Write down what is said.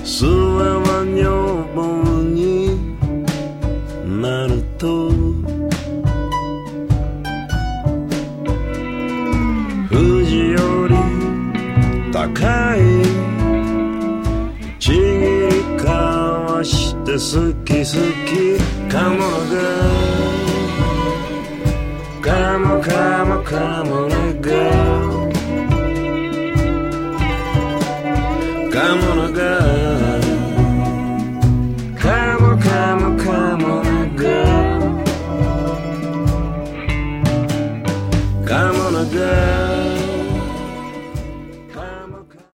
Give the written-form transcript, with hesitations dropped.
諏訪は女房になると富士より高いちぎり交わして好き好きカモノが